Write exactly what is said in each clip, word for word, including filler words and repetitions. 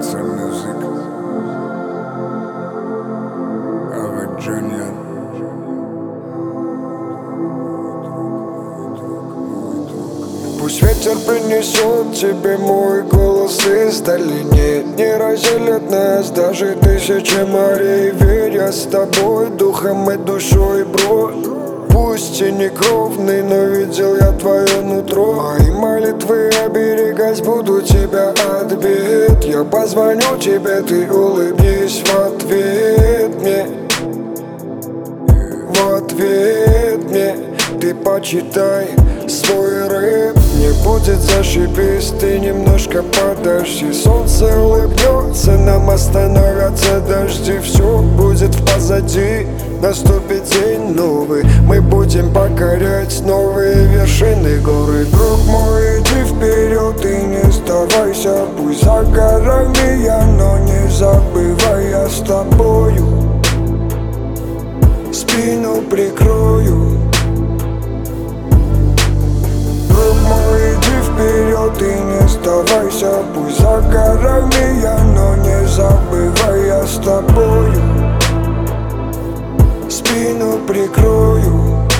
Answer Music, Ava Junior. Пусть ветер принесет тебе мой голос издали. Нет, не разделят нас даже тысячи морей. Верь, я с тобой духом и душой, бро. Пусть и не кровный, но видел я твое нутро. Мои молитвы оберегать буду тебя от бед. Я позвоню тебе, ты улыбнись в ответ мне. В ответ мне ты почитай свой рэп. Не будет зашибись, ты немножко подожди. Солнце улыбнется, нам остановятся дожди. Все будет позади, наступит день новый. Мы будем покорять новые вершины горы. Друг мой, иди вперед и не сдавайся. Пусть за горами я, но не забывай, я с тобою. Спину прикрою. Друг мой, иди вперед и не сдавайся. Пусть за горами я, но не забывай, я с тобою. Спину прикрою.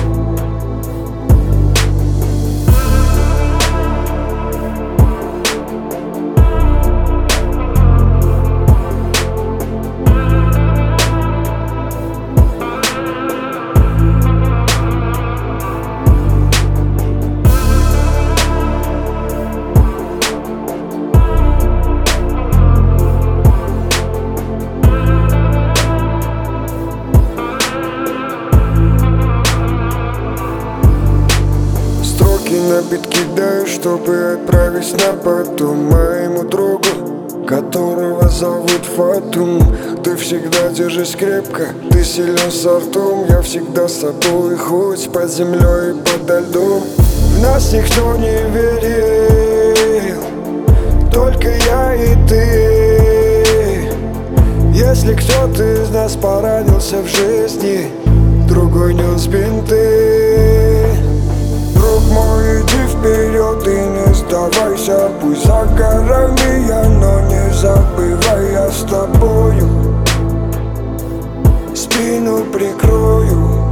На бит кидаю, чтобы отправить на потом моему другу, которого зовут Фатум. Ты всегда держись крепко, ты силен с ртом. Я всегда с тобой, хоть под землей и подо льдом. В нас никто не верил, только я и ты. Если кто-то из нас поранился в жизни, другой нес бинты. Друг мой, иди вперед и не сдавайся. Пусть за горами я, но не забывай, я с тобою. Спину прикрою.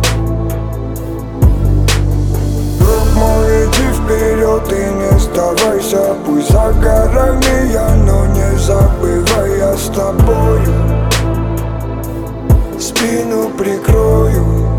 Друг мой, иди вперед и не сдавайся. Пусть за горами я, но не забывай, я с тобою. Спину прикрою.